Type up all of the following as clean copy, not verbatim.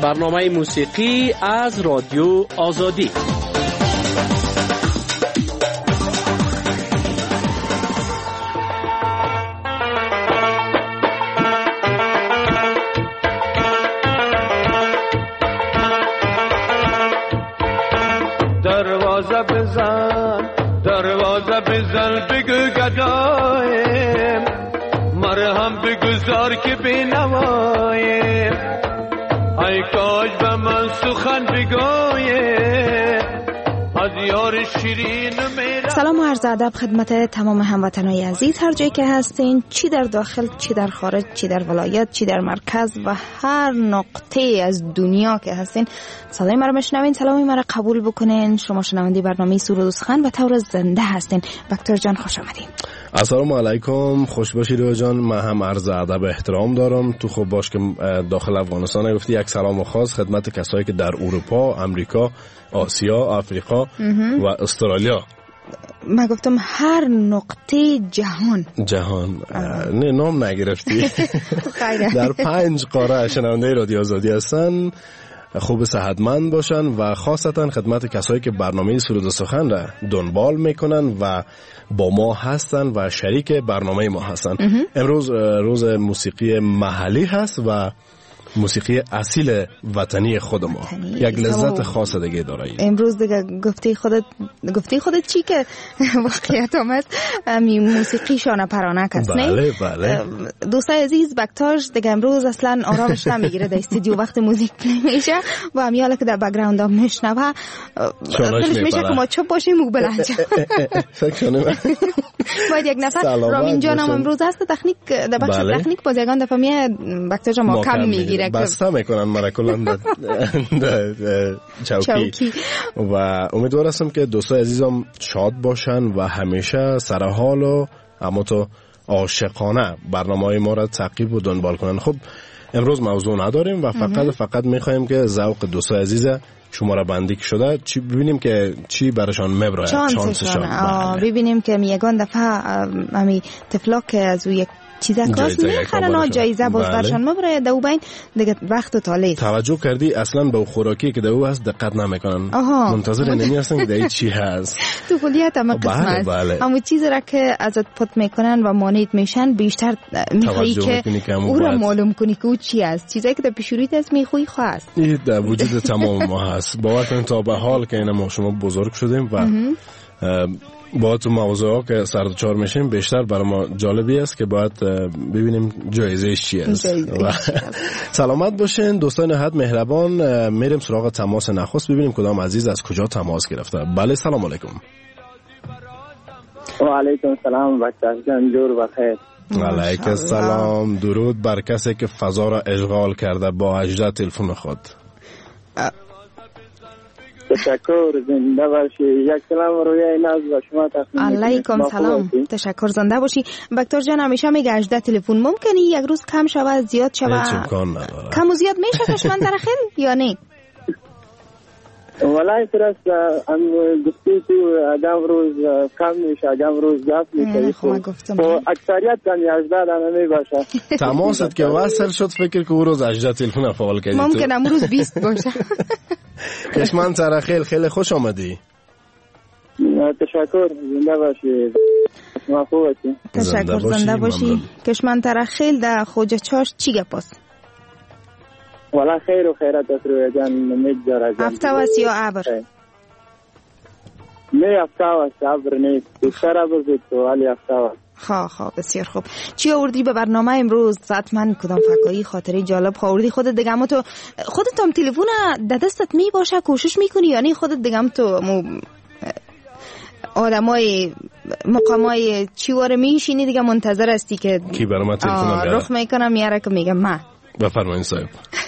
برنامه موسیقی از رادیو آزادی. دروازه بزن بگو گدایم، مرهم بگذار که بینوایم، ای کاش به من سخن بگویم از یار شیرین میرم. سلام و عرض ادب خدمت تمام هموطنان عزیز، هر جایی که هستین، چی در داخل، چی در خارج، چی در ولایت، چی در مرکز و هر نقطه از دنیا که هستین، صدای ما رو بشنوین، سلامی ما رو قبول بکنین. شما شنونده برنامه سرود و سخن و طور زنده هستین. بکتر جان خوش آمدین. السلام علیکم، خوش باشید رو جان. من هم عرض ادب احترام دارم. تو خوب باش که داخل افغانستان گفتی. یک سلام خاص خدمت کسایی که در اروپا، امریکا، آسیا، آفریقا و استرالیا. من گفتم هر نقطه جهان. نه نام نگرفتی. در 5 قاره شنونده رادیو آزادی هستن. خوب صحتمند باشن و خاصتا خدمت کسایی که برنامه سرود و سخن را دنبال میکنن و با ما هستن و شریک برنامه ما هستن. امروز روز موسیقی محلی هست و موسیقی اصیل وطنی خود ما. یک لذت خاص دیگه داره. امروز دیگه گفتی خودت چی که واقعیت آمد موسیقی شانه پرانک هست. بله. دوستای عزیز، بکتاش دیگه امروز اصلا آرامش نمیگیره در استودیو وقت موزیک میشه و همیاله که در بک‌گراند هم میشنوه دلش میشه که ما چپ باشیم و بلنجا. باید یک نفر رامین جانم امروز هست تکنیک در بخش تکنیک باز یگان دفعه میه بکتاش ما کم میگیره. بسته میکنن مرا کلان چوکی و امیدوار هستم که دوستای عزیزم شاد باشن و همیشه سرحال و اما تو عاشقانه برنامه‌های ما را تعقیب و دنبال کنن. خب امروز موضوع نداریم و فقط میخوایم که ذوق دوستای عزیز شما را بندی شده چی ببینیم که چی براشون میبره، چانسشان ببینیم که یگان دفعه همی طفلا که از یک چیزا کاس میخرن جایزه باز برشان مبره دو بین دیگه وقت و تالیز. توجه کردی اصلا به خوراکی که دو هست دقت نمیکنن، منتظر نمی هستن که دایی چی هست. تو کلیت هم قسم هست اما چیزی را که ازت پت میکنن و مانید میشن بیشتر میخوایی که او را معلوم کنی که او چی هست. چیزایی که در پیشوریت هست میخوایی خواست این در وجود تمام ما هست. باور کنید تا به حال که این ما شما بزرگ شدیم و با تو موضوعا که سردچار میشیم بیشتر برای ما جالبی است که باید ببینیم جایزهش چی است. سلامت باشین دوستان نهایت مهربان. میریم سراغ تماس نخست ببینیم کدام عزیز از کجا تماس گرفته. بله سلام علیکم. و علیکم السلام بکتر جان، جور بخیر. علیکم السلام. درود بر کسی که فضا را اشغال کرده با 18 تلفن خود. تشکر، زنده باشی. یک سلام روی ناز و شما تقدیم. علیکم سلام، تشکر، زنده باشی. بکتر جان همیشه میگه 18 تلفن ممکنه یک روز کم شود زیاد شود؟ کم و زیاد میشه کشمن در خیل یا نه؟ والله درست ام گفتی تو آدم روز کم میشه آدم روز زیاد میشه. خب اکثریت کم 18 دانه میباشه. تماست که وصل شد فکر که او روز 18 تلفن فعال کردی. ممکنه امروز 20 باشه. کشمن ترخیل خیلی خوش آمدی. تشکر، زنده باشی. شما خوب هستی؟ تشکر، زنده باشی. کشمن ترخیل در خوجه چاش چی گپاست؟ والا خیر و خیرت است روی جان. میگذاره جان هفته وست یا عبر؟ نه هفته وست، عبر نیست. بیشتر عبر بود تو ولی هفته وست. خواه بسیار خوب. چی آوردی به برنامه امروز؟ حتما کدام فکایی خاطری جالب آوردی خودت دیگه؟ اما تو خودت هم تلفن در دستت می باشه کوشش میکنی یعنی خودت دیگه تو آدمای مقامای چیواره میشینی دیگه منتظر هستی که کی برام تلفن بیاره؟ رخ میکنم میاره که میگم من بفرمایید صاحب.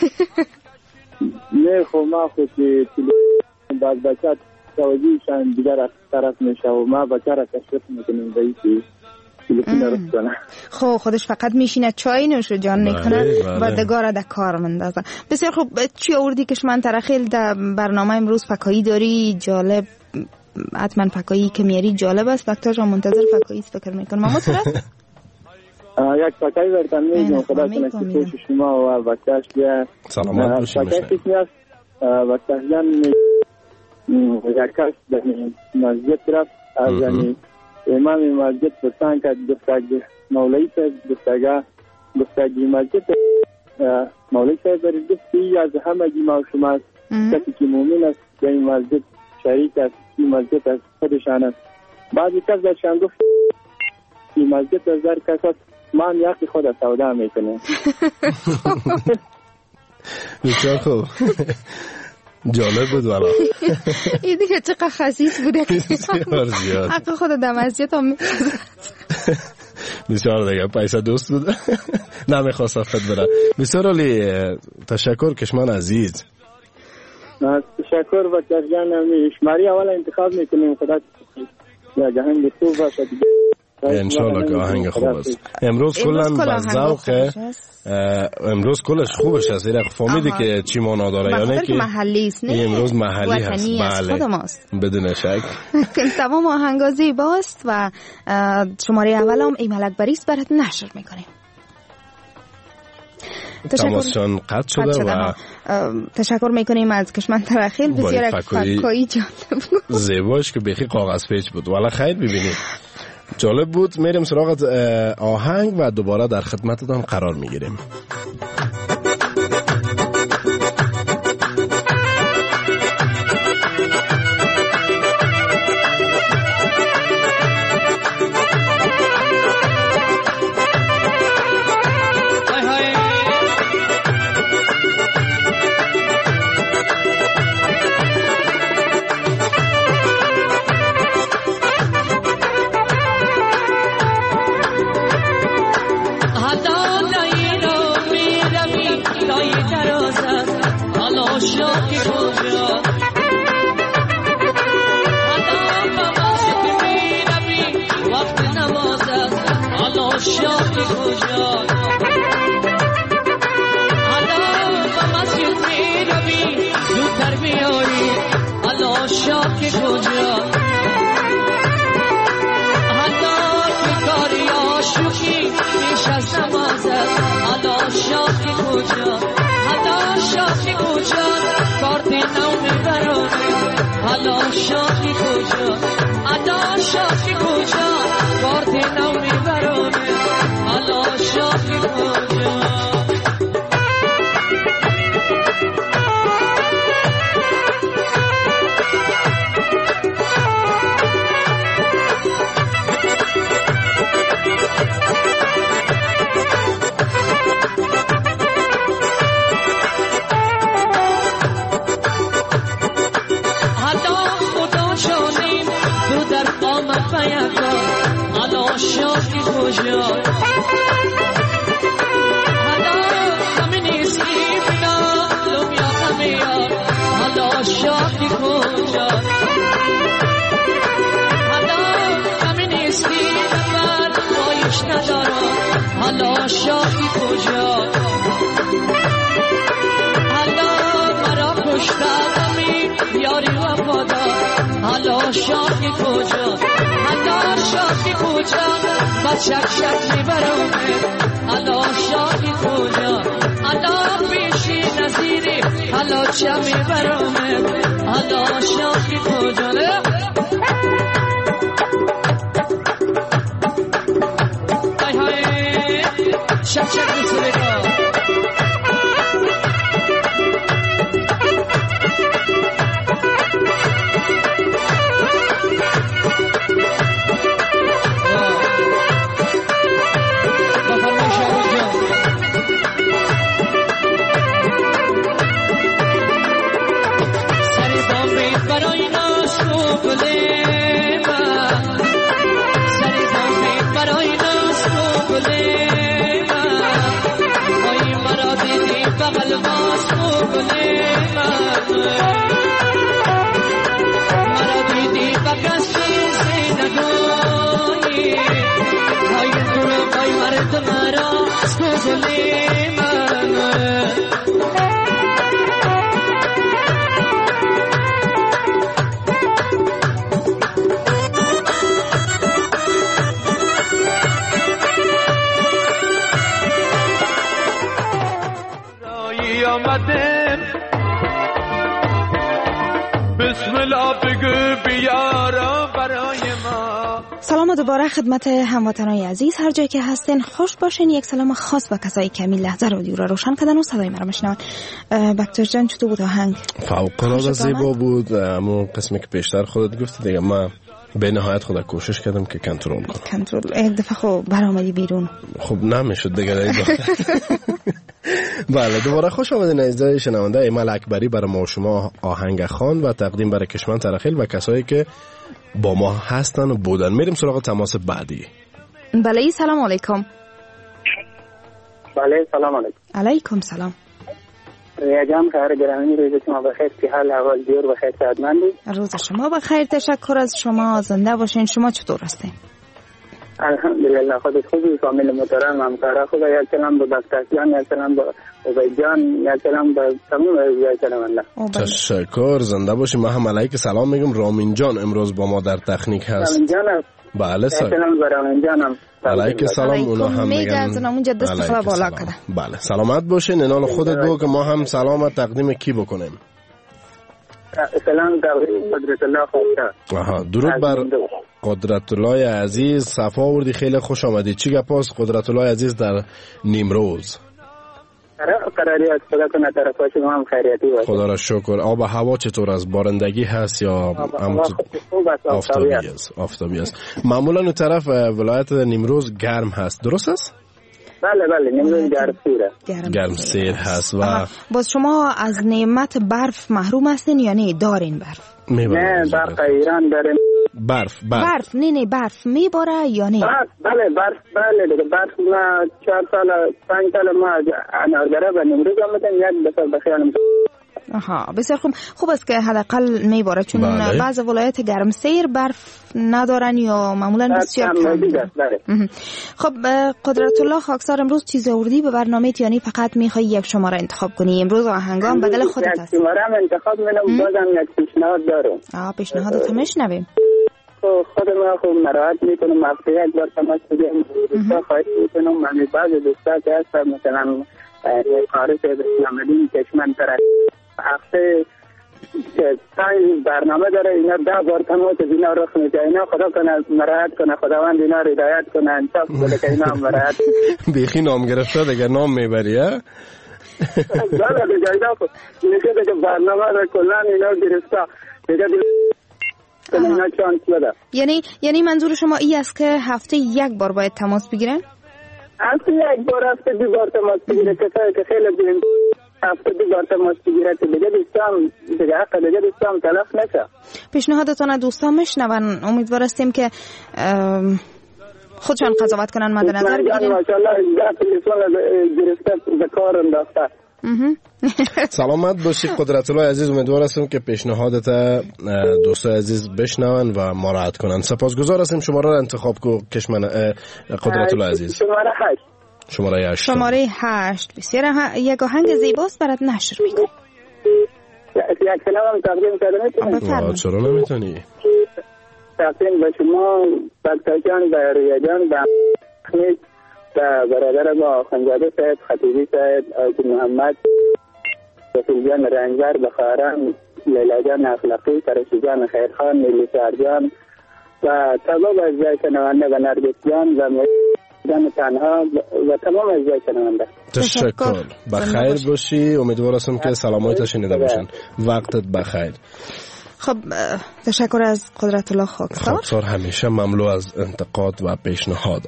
نه خب ما خود تلفن بعد بچت توجیهشان دیگر از طرف میشه و ما بچه را تشریف میکنیم بایشی تلفن رخ کنه. خب خودش فقط میشینه چای نوش جان میکنه و دگاره در کار مندازه. بسیار خوب. چی آوردی کشمن ترخیل در برنامه امروز؟ فکایی داری جالب؟ حتما فکایی که میاری جالب است. وقتا جا منتظر فکایی فکر میکنم. اما تو یک پاکایی برتن میگم خدا کنه که خوش شما و بکتش بیا سلامت باشیم. پاکش کسی هست بکتش جان یک کس در مسجد رفت از امام مسجد پرسان که دفتگ مولایی صاحب دفتگی مسجد مولایی صاحب در دستی از همه جیما شما کسی که مومن است در این مسجد شریک است این مسجد از خودشان است. بعضی کس درشان گفت این مسجد از در کس است من یکی خود سودا میکنه. بسیار خوب، جالب بود والا. این دیگه چقدر خسیس بوده که بسیار زیاد حق خود در مسجد هم بسیار دیگه پیسه دوست بود نمیخواست خود بره. بسیار عالی، تشکر کشمان عزیز. تشکر و ترجمه شماری اول انتخاب میکنیم. خدا یا جهنگ خوب باشه انشالله که آهنگ خوب است. امروز کلا با ذوق، امروز کلش خوبش است. زیرا فهمیدی که چی معنا داره، یعنی که محلی است، نه امروز محلی هست. بله، خود ماست بدون شک. تمام آهنگا زیباست و شماره اول هم ایمال اکبری است برات نشر میکنیم. تماسشان قطع شده و تشکر میکنیم از کشمن ترخیل. بسیار یک فکایی جالب بود، زیباش که بخی کاغذ پیچ بود. والا خیر ببینید جالب بود. میریم سراغ آهنگ و دوباره در خدمتتان قرار میگیریم. آمدیم بسم الله بگو بیارا برای ما. سلام دوباره خدمت هموطنان عزیز هر جایی که هستین، خوش باشین. یک سلام خاص به کسایی که همین لحظه رادیو را روشن کردن و صدای مرا میشنون. بکتر جان چطور بود آهنگ؟ فوق‌العاده زیبا بود. اما قسمی که پیشتر خودت گفتی دیگه ما به نهایت خودم کوشش کردم که کنترل کنم. یک دفعه خب برآمدی بیرون. خب نمیشد دیگه. بله دوباره خوش آمدین عزیزای شنونده. ایمال اکبری برای ما شما آهنگ خوان و تقدیم برای کشمن ترخیل و کسایی که با ما هستن و بودن. میریم سراغ تماس بعدی. بله سلام علیکم. بله سلام علیکم. علیکم سلام. یکم خیر گرامی، روز شما بخیر، که حال احوال دور بخیر، سعادتمندی. روز شما بخیر، تشکر از شما، زنده باشین. شما چطور هستین؟ الحمدلله خودت خوبی؟ فامیل محترم، همکارا خوبه؟ یک سلام به بختیان، یک سلام به عبید جان، یک سلام به تمام عزیزای شنونده. تشکر، زنده باشی. ما هم علیک سلام میگم. رامین جان امروز با ما در تکنیک هست. رامین جان است. بله سلام به رامین جانم. علیک سلام. اونا هم میگن اونجا دست خلا بالا کرده. بله سلامت باشین. انال خودت بگو که ما هم سلامت تقدیم کی بکنیم. سلام تقدیم قدرت الله خواسته. درود بر قدرت الله عزیز. صفا آوردی، خیلی خوش آمدی. چی گپاست قدرت الله عزیز در نیمروز؟ قراری از خدا کنه طرفا شما هم خیریتی باشه. خدا را شکر. آب و هوا چطور است؟ بارندگی هست یا آفتابی است؟ معمولا اون طرف ولایت نیمروز گرم هست، درست است؟ بله نیمروز گرم سیر هست. و باز شما از نعمت برف محروم هستین یا نه دارین برف؟ نه برف ایران داریم. برف نه برف میباره یا نه؟ بله برف ما 4 سال 5 سال ما انارگره و نیمروز آمدن، یک دفعه بخیالم. بسیار خوب است که حداقل میباره، چون بعض ولایت گرم سیر برف ندارن یا معمولا بسیار کم. خب قدرت الله خاکسار، امروز چیز آوردی به برنامه یعنی فقط میخوای یک شماره انتخاب کنی؟ امروز آهنگام بدل خودت است. شماره انتخاب منم، بازم یک پیشنهاد دارم. پیشنهادت هم میشنویم. خود ما خوب مراعات میکنم، هفته یک بار تماس بگیرم، دوستا خواهش میکنم. من بعض دوستا که هستن مثلا خارج از اسلام کشمن طرف هفته تایم برنامه داره، اینا 10 بار تماس اینا رخ میده. اینا خدا کنه مراعات کنه، خداوند اینا رو هدایت کنه، انصاف بده که اینا مراعات بیخی نام گرفته دیگه نام میبری ها. بله دیگه اینا میگه که برنامه رو کلا اینا گرفته دیگه اینا چانس بده. یعنی منظور شما این است که هفته یک بار باید تماس بگیرن؟ هفته یک بار، هفته 2 بار تماس بگیره. کسایی که خیلی بگیرن هفته 2 بار تماس بگیره که دیگه دوستان تلف نشه. پیشنهادتون دوستان میشنون. امیدوار هستیم که خودشان قضاوت کنن، مد نظر بگیریم. ماشاءالله تلفن گرفته به کار انداخته. سلامت باشی قدرت الله عزیز. امیدوار هستم که پیشنهادت دوستان عزیز بشنون و مراعات کنن. سپاسگزار هستیم. شماره را انتخاب کو کشمن قدرت الله عزیز. شماره 8 بسیار یک آهنگ زیباست برات نشر میکنم. یک کلام تقدیم کردم. چرا نمیتونی؟ تقدیم به شما، بکتاجان، به ریاجان، به خمید، به برادر با خانزاده سید خطیبی سید، آیت محمد، رسول جان رنجبر، بخاران، لیلا جان اخلاقی، فرشی جان خیرخان، نیلی سرجان و تمام اجزای شنونده و نرگس جان و جان تنها و تمام اجزای شنونده. تشکر. بخیر باشی. امیدوار هستم که سلامت شنیده باشن. وقتت بخیر. خب تشکر از قدرت الله خاکسار. همیشه مملو از انتقاد و پیشنهادات.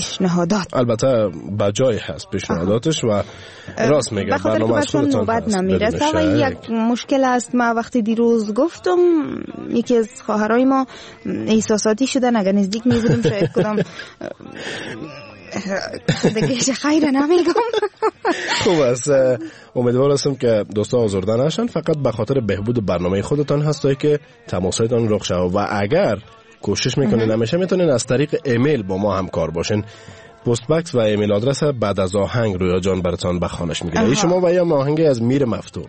البته بجای هست پیشنهاداتش و راست میگه. برنامه خودتون نوبت نمیرسه و یک مشکل است. ما وقتی دیروز گفتم یکی از خواهرای ما احساساتی شدن، اگر نزدیک میبودم شاید کدام دیگه خیر نمیگم. خوب است. امیدوار هستم که دوستا آزرده نشن. فقط به خاطر بهبود برنامه خودتان هست که تماسایتان رخ شود و اگر کوشش میکنین همیشه میتونین از طریق ایمیل با ما همکار باشین. پست باکس و ایمیل آدرس بعد از آهنگ رویا جان براتون به خوانش میگیره. شما و یا آهنگ از میر مفتون.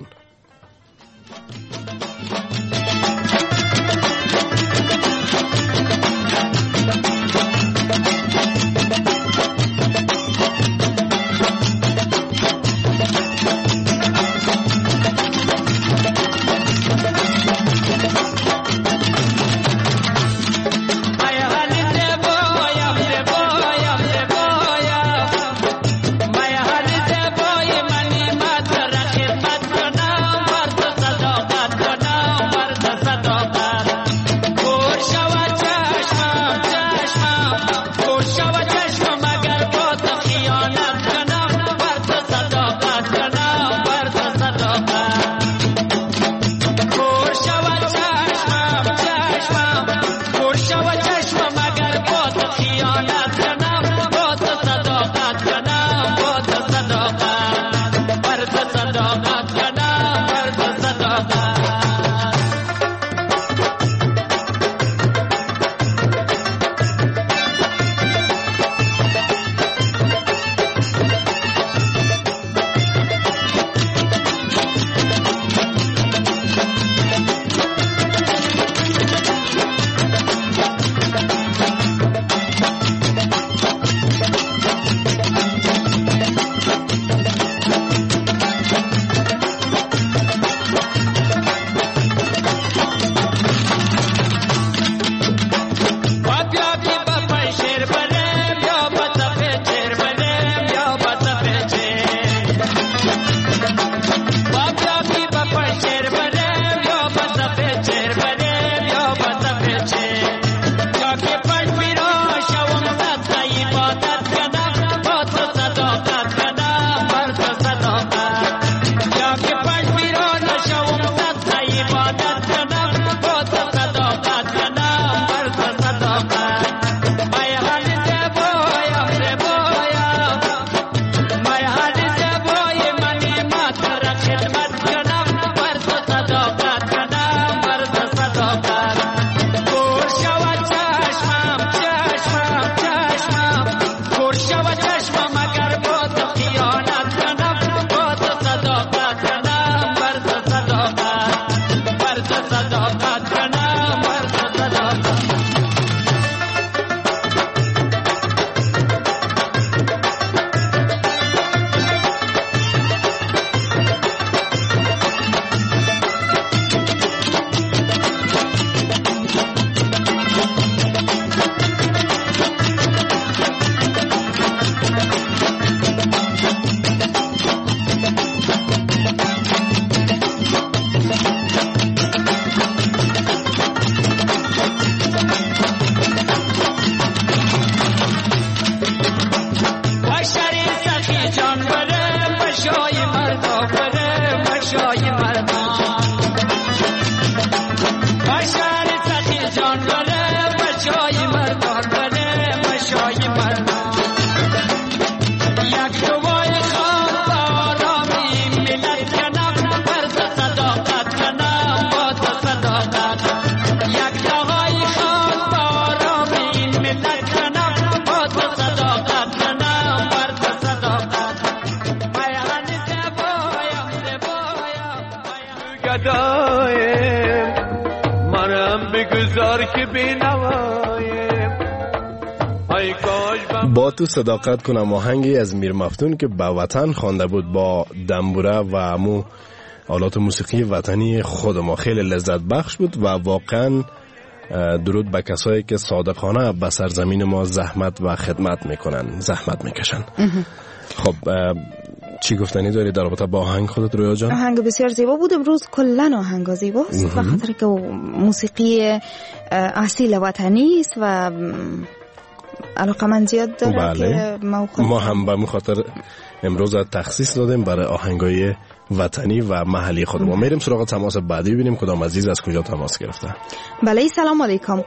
با تو صداقت کنم آهنگی از میر مفتون که به وطن خوانده بود با دنبوره و امو آلات موسیقی وطنی خود ما. خیلی لذت بخش بود و واقعا درود به کسایی که صادقانه به سرزمین ما زحمت و خدمت میکنن، زحمت میکشن. خب چی گفتنی داری در رابطه با آهنگ خودت رویا جان؟ آهنگ بسیار زیبا بود. امروز کلن آهنگ زیباست و خاطر که موسیقی اصیل وطنی است و علاقه من زیاد داره. بله. که ما هم به خاطر امروز تخصیص دادیم برای آهنگای وطنی و محلی خود ما. میریم سراغ تماس بعدی ببینیم کدام عزیز از کجا تماس گرفته. بله سلام علیکم.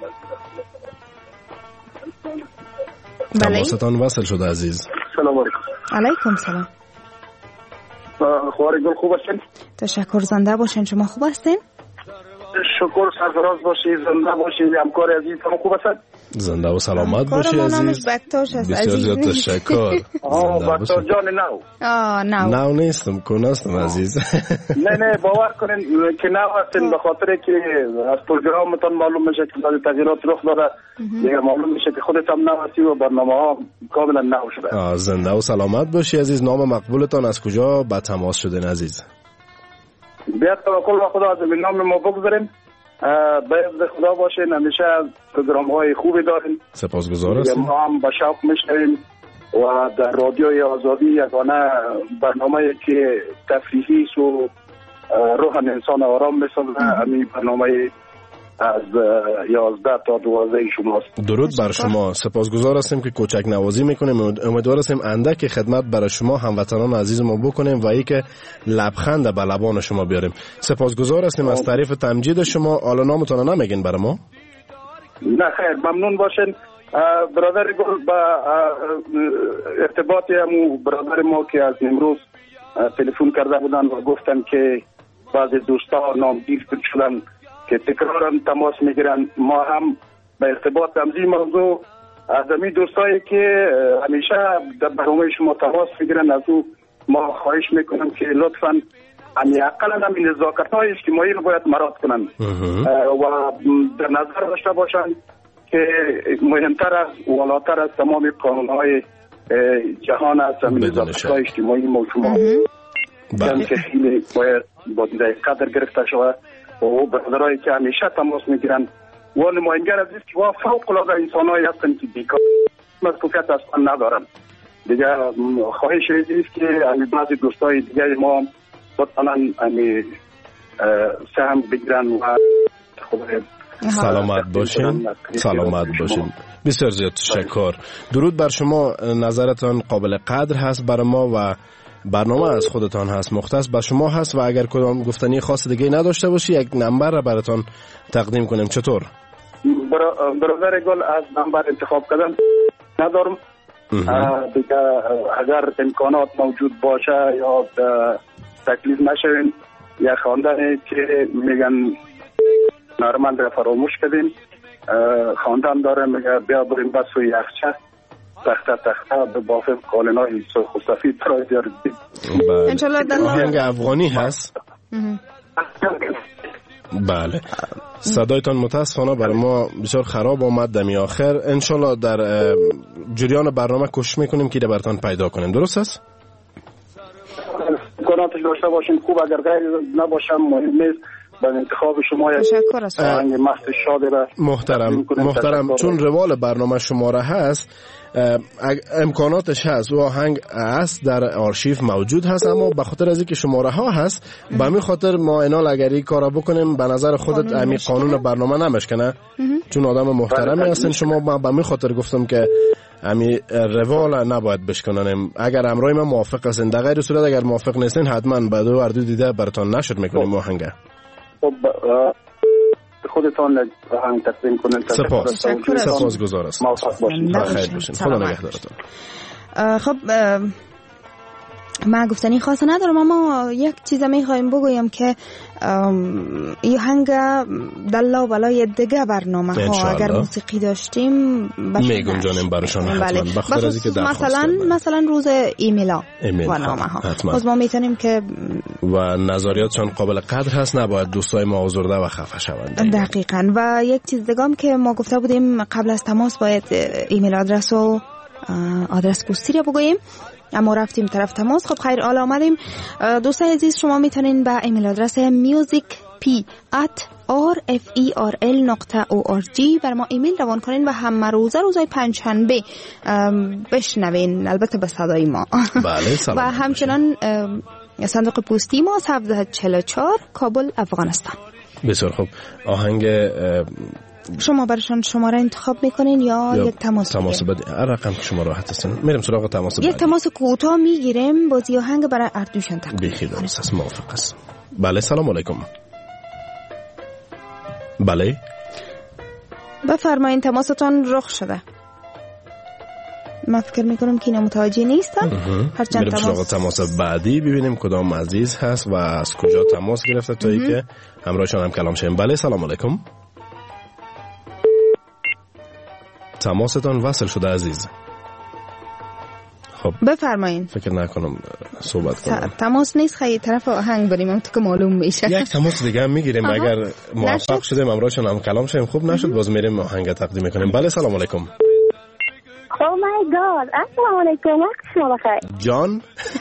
تماستان وصل شده عزیز. سلام علیکم. علیکم سلام. خواری گل خوب هستین؟ تشکر، زنده باشین. شما خوب هستین؟ شکر، سرفراز باشید، زنده باشید. همکار عزیز شما خوب هستن؟ زنده و سلامت باشی عزیز. بکتاش است. بسیار زیاد تشکر. بکتاش جان نو نیستم، کناستم عزیز. نه باور کنین که نو هستین، به خاطر که از پروگرامتان معلوم میشه که بعضی تغییرات رخ داره. دیگه معلوم میشه که خودت هم نو هستی و برنامه ها کاملا نو شده. زنده و سلامت باشی عزیز. نام مقبولتان از کجا به تماس شدین عزیز؟ بیاد توکل به خدا، از نام ما بگذاریم. به عزت خدا باشین. همیشه پروگرام های خوبی دارین. سپاسگزار هستم. ما هم با شوق میشنویم و در رادیوی آزادی یگانه برنامه‌ای که تفریحی است و روح انسان آرام میسازه. همین برنامه از 11 تا 12 شماست. درود بر شما. سپاسگزار هستیم که کوچک نوازی میکنیم. امیدوار هستیم اندک خدمت برای شما هموطنان عزیز ما بکنیم و ای که لبخند به لبان شما بیاریم. سپاسگزار هستیم از تعریف تمجید شما. حالا نامتون نمیگین برای ما؟ نه خیر، ممنون باشین. برادر گل با ارتباط همو برادر ما که از امروز تلفن کرده بودن و گفتن که بعضی دوستا نامگیر شدن که تکرارا تماس میگیرن. ما هم به ارتباط همزی موضوع از همین دوستایی که همیشه در برنامه شما تماس میگیرن از او ما خواهش میکنم که لطفاً اقلا همین نزاکت‌های اجتماعی رو باید مراعات کنن و در نظر داشته باشن که مهمتر از و والاتر از تمام قانون‌های جهان است همین نزاکت‌های اجتماعی موضوع که خیلی باید با دیده قدر گرفته شود. و برادرایی که همیشه تماس میگیرن و نماینگر از است که فوق العاده انسانایی هستن که بیکار مسئولیت اصلا ندارن. دیگه خواهش است که بعضی دوستای دیگه ما بتونن سهم بگیرن و سلامت باشین. سلامت باشین. بسیار زیاد تشکر. درود بر شما. نظرتان قابل قدر هست برای ما و برنامه از خودتان هست، مختص به شما هست و اگر کدام گفتنی خاص دیگه نداشته باشی یک نمبر را براتون تقدیم کنیم. چطور؟ برادر گل از نمبر انتخاب کردن ندارم. دیگه اگر امکانات موجود باشه یا تکلیف نشوین یا خواندن که میگن نرمند را فراموش کردیم خواندن داره میگه بیا بریم بس و یخچه تخته به بافم قالنای سرخ و سفید برای بیارید. انشالله در آهنگ افغانی هست. بله صدایتان متاسفانه برای ما بسیار خراب آمد دمی آخر. انشالله در جریان برنامه کوشش میکنیم که براتون پیدا کنیم. درست است؟ امکاناتش داشته باشین خوب، اگر غیر نباشم مهم نیست. به انتخاب شما آهنگ مست شاده را محترم چون روال برنامه شماره هست امکاناتش هست و آهنگ هست در آرشیو موجود هست، اما به خاطر از اینکه شماره ها هست به همین خاطر ما اینا اگر این کارا بکنیم به نظر خودت امی قانون برنامه نمشکنه چون آدم محترمی هستین شما. به همین خاطر گفتم که امی روال نباید بشکنن. اگر امرای ما موافق هستین، در غیر صورت اگر موافق نیستین حتما بعد و اردو دیده براتون نشر میکنیم آهنگ. خودتان آهنگ تقدیم کنین. سپاسگزار هستم. موفق باشین. خیر باشین. خدا نگهدارتون. خب من گفتنی خاص ندارم، اما یک چیز میخوایم بگویم که یه هنگ دلا بلای دیگه برنامه ها اگر موسیقی داشتیم میگنجانیم براشان حتما. بخاطر از اینکه مثلا روز ایمیلا برنامه ها باز ما میتونیم که و نظریاتشان قابل قدر هست، نباید دوستای ما آزرده و خفه شوند. دقیقاً. و یک چیز دیگه هم که ما گفته بودیم قبل از تماس باید ایمیل آدرس و آدرس پستی رو بگوییم، اما رفتیم طرف تماس. خب خیر، حالا آمدیم. دوستای عزیز شما میتونین به ایمیل آدرس musicp@rferl.org بر ما ایمیل روان کنین و هم روزای پنجشنبه بشنوین، البته به صدای ما. بله. و همچنان صندوق پستی ما 1744 کابل افغانستان. بسیار خوب. آهنگ شما برشان شماره انتخاب میکنین یا یک تماس بعدی؟ رقم که شما راحت هستین میریم سراغ تماس بعدی. یک تماس کوتاه میگیریم، بازی آهنگ برای اردوشان تقدیم. بخیر درست است، موافق است. بله سلام علیکم. بله بفرمایین، تماستان رخ شده. من فکر میکنم که اینا متوجه نیستن. هرچند تماس بعدی ببینیم کدام عزیز هست و از کجا تماس گرفته تا اینکه همراهشان هم کلام شیم. بله سلام علیکم. تماستان وصل شده عزیز. خب بفرمایین. فکر نکنم صحبت کنم. تماس نیست، خیلی طرف آهنگ بریم هم تو که معلوم میشه. یک تماس دیگه هم میگیریم اگر موفق شدیم امروزشون هم کلام شیم. خوب نشد باز میریم آهنگ تقدیم میکنیم. بله سلام علیکم. Oh my god. السلام علیکم. وقت شما بخیر. جان.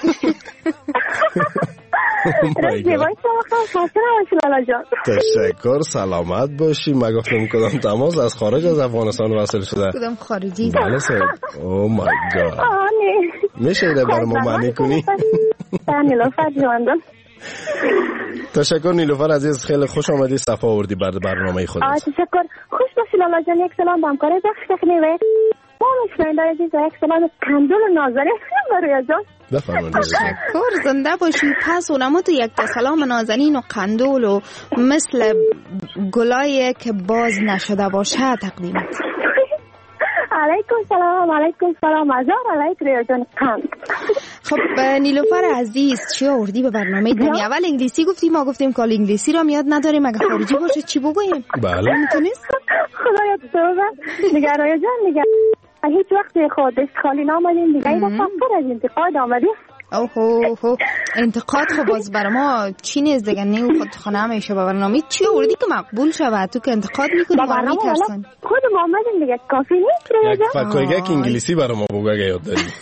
تشکر، سلامت باشی. من گفتم کدام تماس از خارج از افغانستان وصل شده؟ کدام خارجی؟ بله سر. او مای گاد. میشه ایده برای ما معنی کنی؟ نیلوفر جواندم. تشکر نیلوفر عزیز، خیلی خوش آمدی، صفا آوردی بر برنامه خودت. تشکر. خوش باشی لالا جان. یک سلام به همکار بخش کنی و ما مشمنده عزیز و یک سلام کندول نازنین برای جان. تشکر، زنده باشی. پس اونما تو یک سلام نازنین و قندول و مثل گلایی که باز نشده باشه تقدیمت. علیکم سلام هزار علیکم ریاضان قند. خب نیلوفر عزیز چی آوردی به برنامه دنیا؟ اول انگلیسی گفتی، ما گفتیم که انگلیسی رو میاد نداریم، اگه خارجی باشه چی بگوییم؟ بله میتونیست؟ خدایت توبه. دیگه ریاضان دیگه هیچ وقت خود خالی نامدین دیگه. این دفعه پر از انتقاد آمدی. اوه انتقاد خب باز برای ما چی نیست دیگه. نیو خودخانه همیشه به برنامه چی آوردی که مقبول شود؟ تو که انتقاد میکنی ما میترسن. خود ما آمدیم دیگه، کافی نیست ریاضان. یک انگلیسی برای ما بگو اگه یاد داری.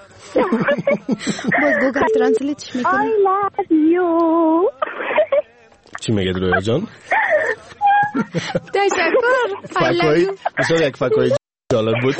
باز گوگل ترنسلیتش میکنی. I love you. چی میگه رویا جان؟ تشکر. بسیار یک فکایی جالب بود.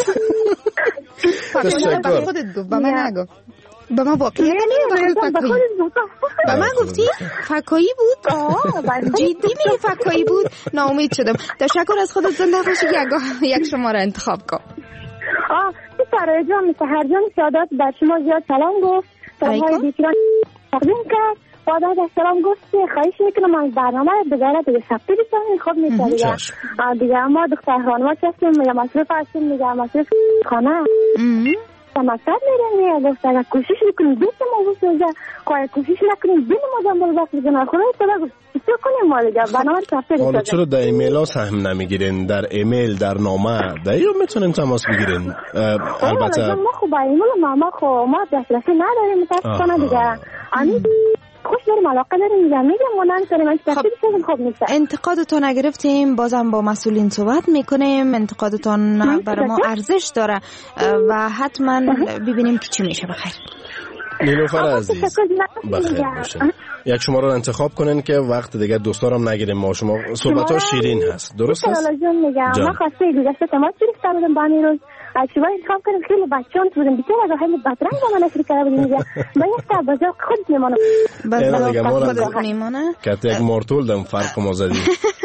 تشکر. خودت گفت، به من نگو. به من واقعی به من گفتی فکایی بود؟ جدی میگی فکایی بود؟ ناامید شدم. تشکر از خودت، زنده باشی. یک شماره انتخاب کن. سرای جان سحر جان سعادت بر شما زیاد سلام گفت، سلامهای بیکران تقدیم کرد. بعد از سلام گفت خواهش میکنم از برنامه رو بذاره دیگه ثبت بکنین. خب میشه دیگه ما دختر خانوما هستیم، میگه مصرف هستیم، میگه مصرف خانه مصرف میریم. میگه گفت اگر کوشش میکنیم بیت ما بسوزه، خواهی کوشش نکنیم بیل ما جنبال وقت بگنه خدا تو گفت چی کنیم ما دیگه برنامه رو ثبت بکنیم. حالا چرا در ایمیل ها سهم نمیگیرین؟ در ایمیل، در نامه در یا میتونین تماس بگیرین؟ البته ما خب با ایمیل و نامه خب ما دسترسی نداریم متاسفانه دیگه. خوش داریم علاقه داریم میگم ما نمیتونیم انتقاد بکنیم. خب نیست انتقادتون نگرفتیم، بازم با مسئولین صحبت میکنیم. انتقادتون برای ما ارزش داره و حتما ببینیم که چی میشه. بخیر نیلوفر عزیز، بخیر باشه. یک شما رو انتخاب کنین که وقت دیگه دوستارم نگیریم. ما شما صحبت‌ها شیرین هست، درست است؟ من خواسته گذشته تماس گرفتم بودم با نیروز شما انتخاب کنیم. خیلی بچه‌ان بودیم بیشتر از خیلی بدرنگ با من فکر کرده بودیم. من یک تا بازار خود میمونم. بازار خود میمونه. که یک مارتول دم فرق ما زدی.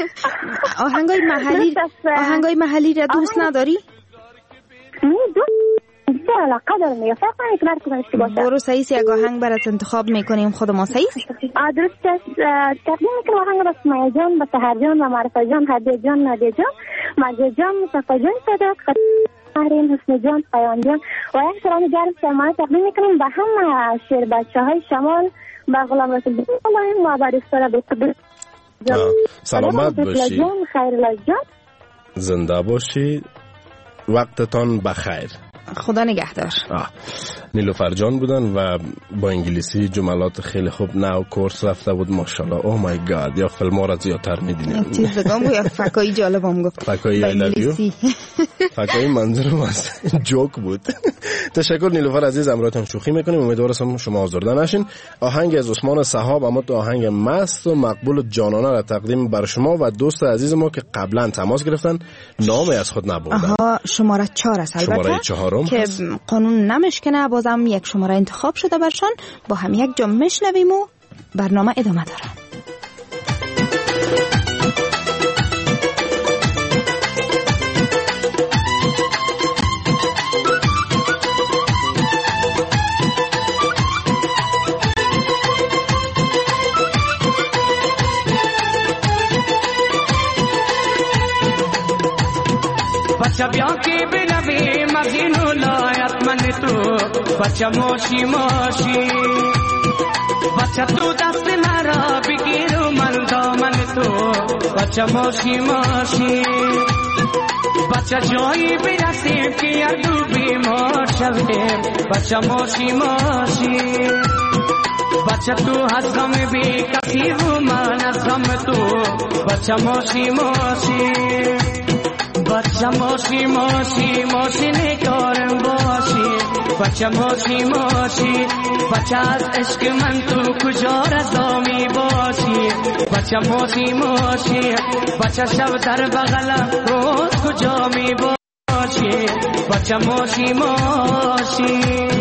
آهنگای محلی را دوست نداری؟ بیشتر علاقه دارم. یا فرق نمیکنه کدومش باشه. برو سعیس یک آهنگ برات انتخاب میکنیم خود ما. سعیس درست است. تقدیم میکنم آهنگ با سمیه جان، با سحر جان، با معرفه جان، هدیه جان، نادیه جان، مجید جان، مصطفی جان، صدق حسن جان قیان جان و یک سلام گرم سلام تقدیم میکنم به همه شیر بچه های شمال، به غلام رسول الله و به دختر بسیار سلامت باشی، خیر جان، زنده باشی، وقتتان بخیر، خدا نگهدار. نیلوفر جان بودن و با انگلیسی جملات خیلی خوب نو کورس رفته بود ماشاءالله. اوه مای گاد، یا فیلم ها را زیادتر میدینیم. چیز بگم یا فکایی جالبم گفت، فکایی انگلیسی. فکایی منظورم از جوک بود. تشکر نیلوفر عزیز، امروزتون شوخی میکنیم، امیدوارم شما آزرده نشین. آهنگ از عثمان صحاب، اما تو آهنگ مست و مقبول جانانه را تقدیم بر شما و دوست عزیز ما که قبلا تماس گرفتن نامی از خود نبردن. شماره 4 است البته، شماره 4 که قانون نمشکنه، بازم یک شماره انتخاب شده برشان، با هم یک جا میشنویم و برنامه ادامه داره. बच्चा ब्याह के बिना भी मगीनो लायत मन तो बच्चा मोशी मोशी बच्चा तू दस नारा बिगिरो मन दो मन तो बच्चा मोशी मोशी बच्चा जोई बिना सेव की अदू भी मोशवे बच्चा मोशी मोशी बच्चा तू हसम भी कभी हो मान सम तो बच्चा मोशी मोशी बच्चा मोशी मोशी मोशी ने करम बोशी बच्चा मोशी मोशी बच्चा इश्क मन तू कुछ और ज़ोमी बोशी बच्चा मोशी मोशी बच्चा शब दर बगला रोज कुछ ज़ोमी बोशी बच्चा मोशी मोशी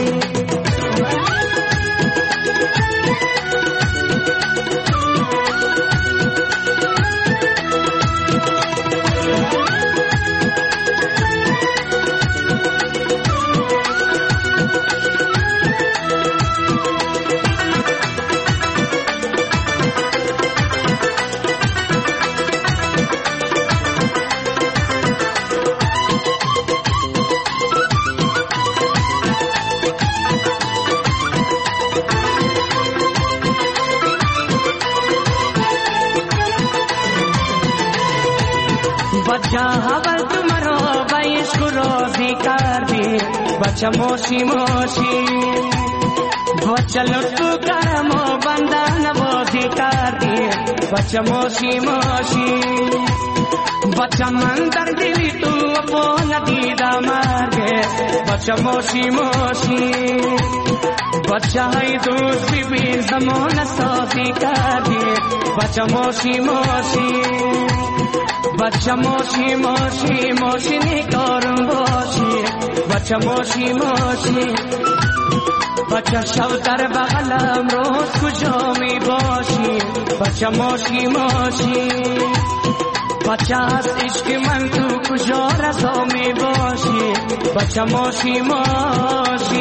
बच्चा हवल तुम्हारो बाईश को रोजी कर दी बच्चा मोशी मोशी बच्चा लुटू करमो बंदा नवोजी कर दी बच्चा मोशी मोशी बच्चा मंदर दिली तू अपो नदीदा मार गे बच्चा मोशी मोशी बच्चा है दूसरी भी जमोन सोती कर दी बच्चा मोशी मोशी बच्चा मोशी मोशी मोशी ने करम बोशी बच्चा मोशी मोशी बच्चा शवदर बगलम रोज कुछो में बोशी बच्चा मोशी मोशी बच्चा इश्क मन तू कुछ और रसों में बोशी बच्चा मोशी मोशी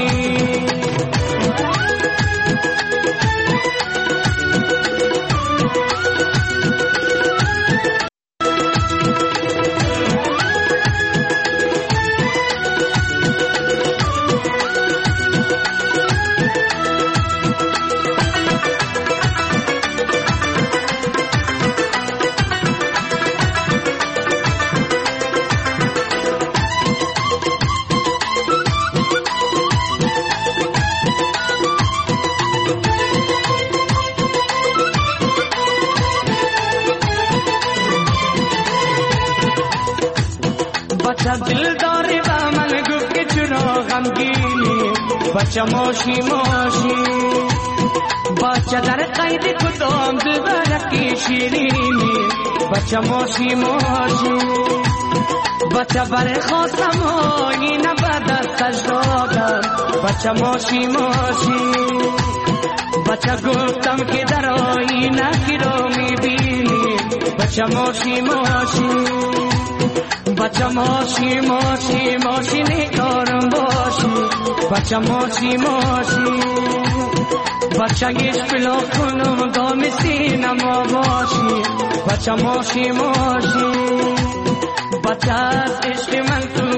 दिलदार दामन गुप्त चुनो गमगीनी बच्चा मोशी मोशी बच्चा दर कैद खुदोम दिलबर की शीरीनी बच्चा मोशी मोशी बच्चा बर खोसम होई न बदर सजोदा बच्चा मोशी मोशी बच्चा गुप्तम के दरोई न किरोमी बीनी बच्चा मोशी मोशी बच्चा मोशी मोशी मोशी ने करम बोशी बच्चा मोशी मोशी बच्चा इश्क लो खुनुम दो मिसी नमो बोशी बच्चा मोशी मोशी बच्चा इश्क मन तू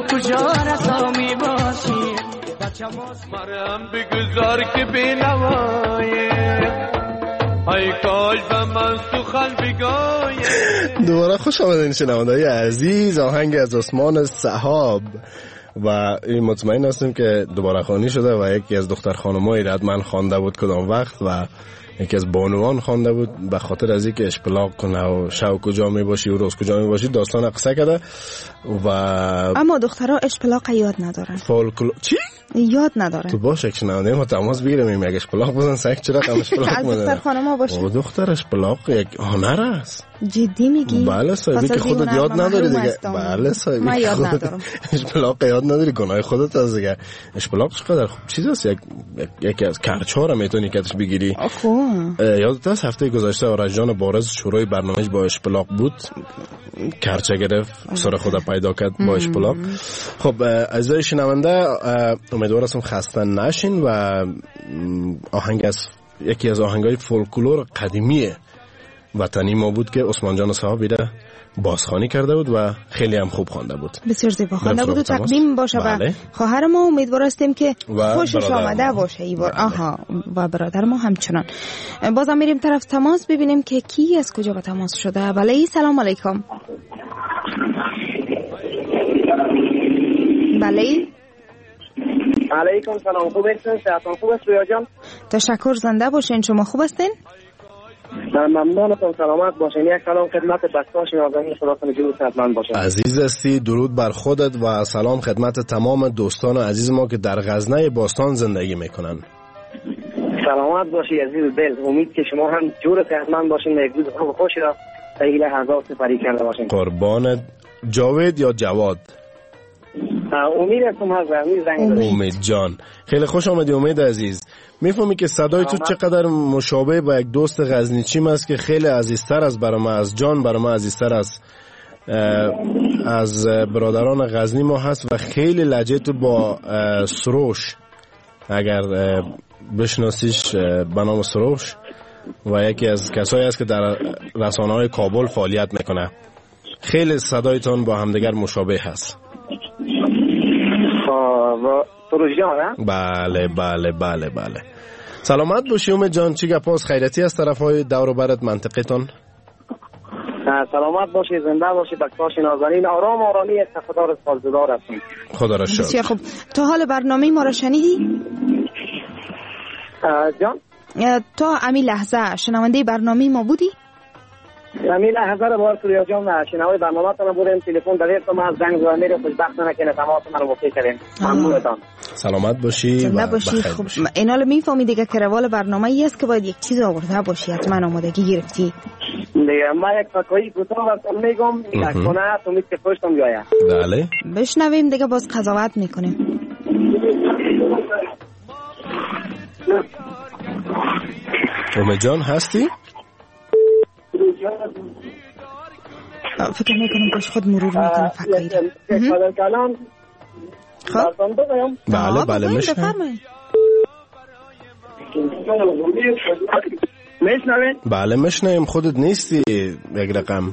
کجا رسا می باشی مرم بگذار که بینوایه ای کاش به من سخن بگایه. دوباره خوش آمدین شنونده‌های عزیز. آهنگ از عثمان سحاب و این مطمئن هستیم که دوباره خوانی شده و یکی از دختر خانم‌های حتما خوانده بود کدام وقت و یکی از بانوان خوانده بود به خاطر از اینکه اشپلاق کنه و شو کجا می باشی و روز کجا می باشی داستان قصه کرده و اما دخترها اشپلاق یاد ندارن. چی؟ یاد ندارن. تو باشه که شنونده ما تماس بگیریم یک اشپلاق بزن سگ چرا کم اشپلاق از دختر خانما باشه. او دختر اشپلاق یک هنر است. جدی میگی؟ بله صاحبی که خودت یاد نداری دیگه. بله صاحبی من یاد ندارم. اشپلاق یاد نداری گناه خودت است دیگه. اشپلاق چقدر خوب چیز است. یکی از کرچا را میتونی کتش بگیری. یادت است هفته گذشته آرش جان بارز شروع برنامه‌اش با اشپلاق بود. کرچا گرفت سر خود پیدا کرد با اشپلاق. خب عزیزای شنونده امیدوارم خسته نشین و آهنگ از یکی از آهنگای فولکلور قدیمی وطنی ما بود که عثمان جان صاحب بیده بازخوانی کرده بود و خیلی هم خوب خوانده بود. بسیار زیبا خوانده بود و تقدیم باشه و خواهر ما امیدوار هستیم که خوشش آمده باشه ایوار. آها و برادر ما همچنان. بازم میریم طرف تماس ببینیم که کی از کجا با تماس شده. بله سلام علیکم. بله علیکم سلام. خوب هستین؟ صحتتون خوب است رویا جان؟ تشکر زنده باشین. شما خوب هستین؟ ممنونتون. سلامت باشین. یک سلام خدمت بچه‌ها نازنین خداتون جور صحتمند باشین. عزیز هستی. درود بر خودت و سلام خدمت تمام دوستان و عزیز ما که در غزنه باستان زندگی میکنن. سلامت باشی عزیز دل. امید که شما هم جور صحتمند باشین و یک روز خوشی را در این لحظات سپری کرده باشین. قربان. جاوید یا جواد؟ امید هستم. امید جان خیلی خوش آمدی امید عزیز. میفهمی که صدای تو چقدر مشابه با یک دوست غزنیچیم است که خیلی عزیزتر از برام از جان برام عزیزتر از برادران غزنی ما هست و خیلی لهجه تو با سروش اگر بشناسیش به نام سروش و یکی از کسایی است که در رسانه‌های کابل فعالیت میکنه. خیلی صدایتون با همدیگر مشابه هست. بله بله بله بله. سلامت باشی امید جان. چی گپاس خیرتی از طرفای دور و برت منطقتون؟ سلامت باشی زنده باشی بچه‌ها نازنین آرام آرامی استفاده سازدار هستیم. خدا را شکر. بسیار خوب. تا حال برنامه ما را شنیدی؟ جان تا امی لحظه شنونده برنامه ما بودی؟ امی لحظه رو بار سوریا جان شنونده برنامه تون بودیم. تلفن در تو ما از زنگ زدن میره خوشبخت نکنه تماس من رو وقتی کردیم. ممنونتان. سلامت باشی و بخیر. خب اینال میفهمی دیگه که روال برنامه ای است که باید یک چیز آورده باشی. حتما آمادگی گرفتی دیگه. ما یک فکایی کوتاه براتون میگم یک کنه تو میگی که خوشتون بیاید. بله بشنویم دیگه باز قضاوت میکنیم. امید جان هستی؟ فکر میکنم باش خود مرور میکنه فکایی رو. خب بله بله میشنوین؟ بله میشنویم. خودت نیستی یک رقم.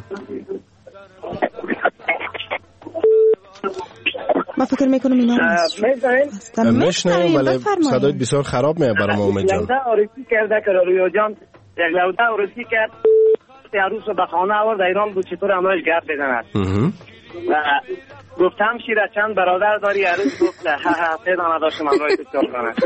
ما فکر میکنم اینا میشنویم ولی صدایت بسیار خراب میاد برام امید جان. لوده آرسی کرده که رویا جان یک لوده آرسی کرد عروس رو به خانه آورد ایران بود چطور همراهش گپ بزند و گفتم شیره چند برادر داری عروس گفت سه دانه داشتم همراهی بسیار کنه.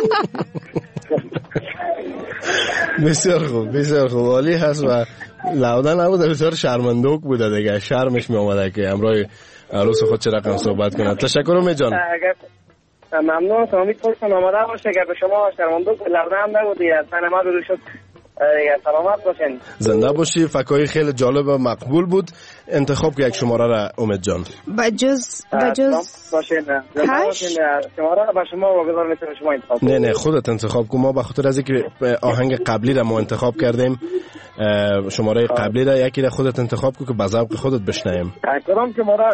بسیار خوب بسیار خوب عالی هست و لوده نبوده بسیار شرمندوک بوده دیگه. شرمش می آمده که همراه عروس خود چه رقم صحبت کنه. تشکر امید جان. ممنون. امید خودتون آماده باشه که به شما شرمندوک لوده هم نبودی از من ما برو شد. سلامت باشین. زنده باشی. فکایی خیلی جالب و مقبول بود. انتخاب که یک شماره را امید جان. بجز باشین. شماره را به شما واگذار میتونه شما انتخاب. نه خودت انتخاب کن. ما به خاطر از اینکه آهنگ قبلی را ما انتخاب کردیم شماره قبلی را یکی را خودت انتخاب کن که به ذوق خودت بشنویم. کدام شماره؟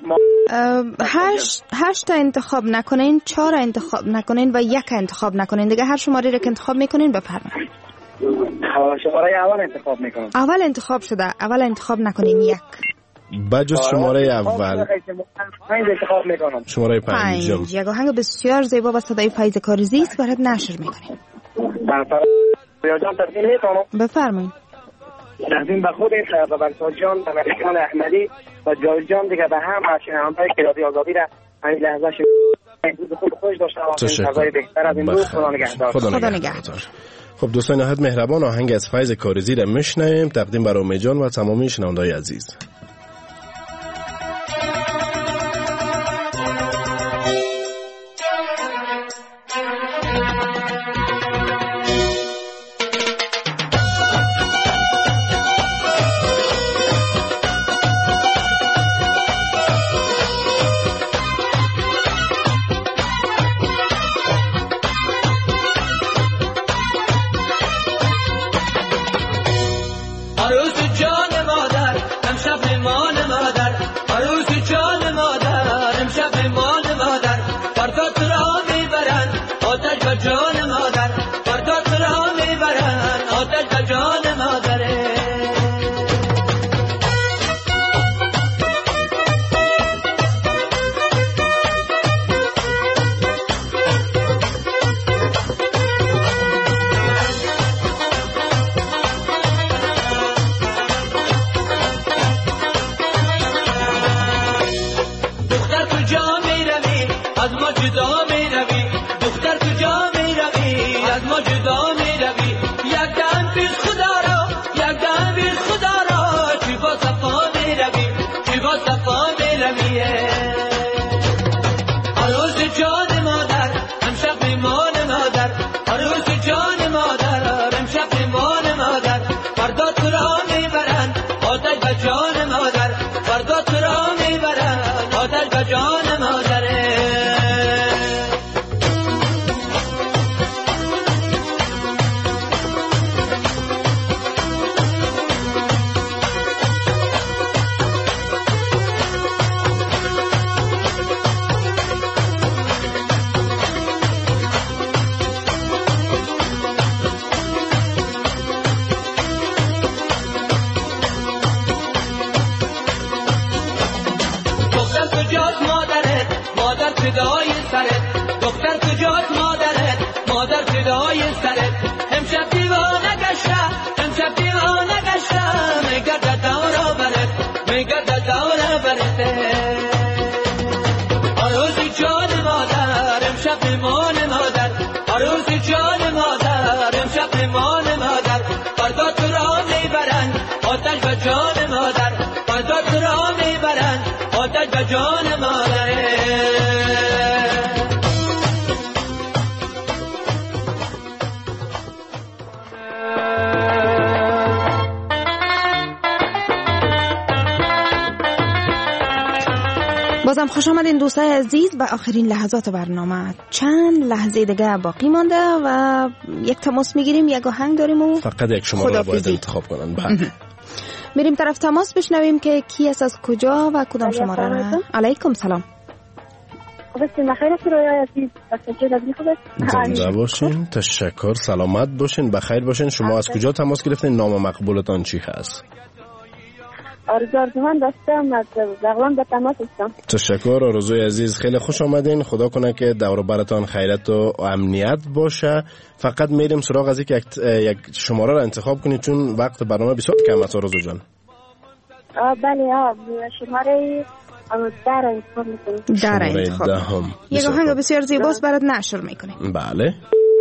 8 تا انتخاب نکنین، 4 انتخاب نکنین و 1 انتخاب نکنین. دیگه هر شماره را که انتخاب میکنین بفرمایید. شماره اول انتخاب میکنم. اول انتخاب شده. اول انتخاب نکنین 1. بجز شماره اول. 5 انتخاب میکنم. شماره 5. یک آهنگ بسیار زیبا با صدای فایز کارزی است برات نشر میکنیم. رویا جان تقدیم میکنم. بفرمایید. تقدیم به خودت و بنساد جان و ملکان احمدی و جاوید جان دیگه به هم شنونده‌های که رادیو آزادی را همین لحظه روز خود خوش داشته باشید. فضای بهتر از این روز. خدا نگهدار. خدا نگهدار. خب دوستان نهایت مهربان آهنگ از فایز کارزی را میشنویم تقدیم برای امید جان و تمامی شنونده‌های عزیز. بازم خوش آمدین دوستای عزیز و آخرین لحظات برنامه. چند لحظه دیگه باقی مانده و یک تماس میگیریم. یک آهنگ داریم و فقط یک شماره رو باید انتخاب کنن. بله. میریم طرف تماس بشنویم که کی است، از کجا و کدام شماره را. علیکم سلام. بخیر رویا عزیز. زنده باشین. تشکر. سلامت باشین. بخیر باشین. شما از کجا تماس گرفتین؟ نام مقبولتان چی هست؟ آرزو من داشتم از بغلان به تماس هستم. تشکر آرزوی عزیز. خیلی خوش آمدین. خدا کنه که دور و برتان خیرت و امنیت باشه. فقط میریم سراغ از یک شماره را انتخاب کنید چون وقت برنامه بسیار کم است آرزو جان. بله شماره در انتخاب میکنیم. در انتخاب. یک آهنگ بسیار زیباست برات نشر میکنیم. بله.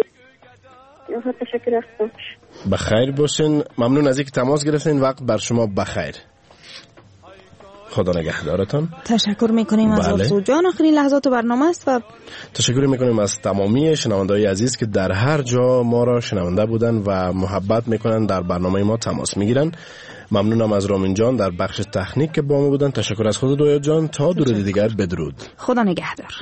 تشکر هستم. بخیر باشین. ممنون از اینکه تماس گرفتین. وقت بر شما بخیر. خدا نگهدارتان. تشکر میکنیم از آرزو جان. آخرین لحظات برنامه است و تشکر میکنیم از تمامی شنونده‌های عزیز که در هر جا ما را شنونده بودن و محبت میکنن، در برنامه ما تماس میگیرن. ممنونم از رامین جان در بخش تکنیک که با ما بودن. تشکر از خود رویا جان. تا درود دیگر بدرود. خدا نگهدار.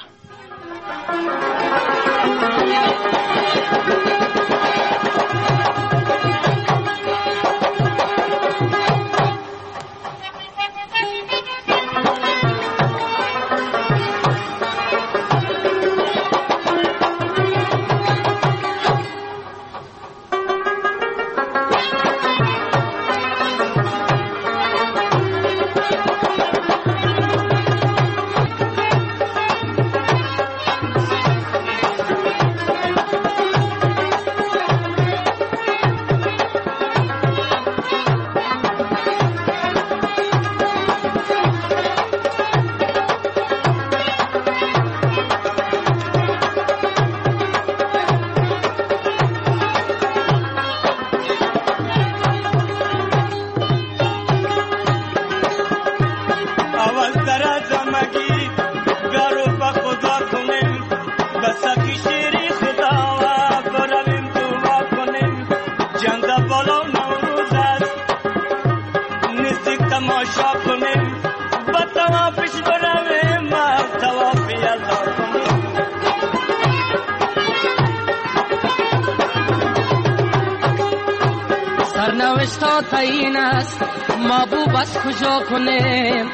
سرنوشت تعیین است محبوب از کجا کنیم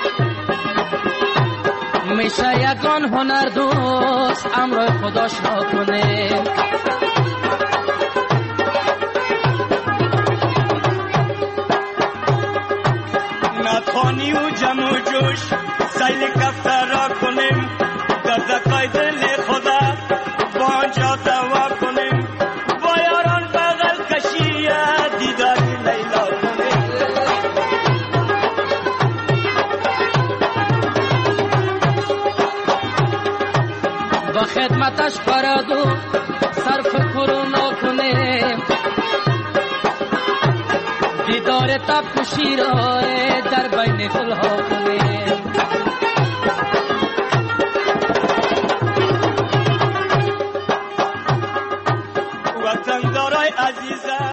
میشه یگان هنر دوست امر خداش را کنیم نتوانی و جمع و جوش سیل کفتر را کنیم در دقای دل خدا با آنجا دوا کنیم با یاران بغل کشی دیداری لیلا کنیم با خدمتش پرادو صرف کرونا کنیم دیدار تب خوشی را در بین گلها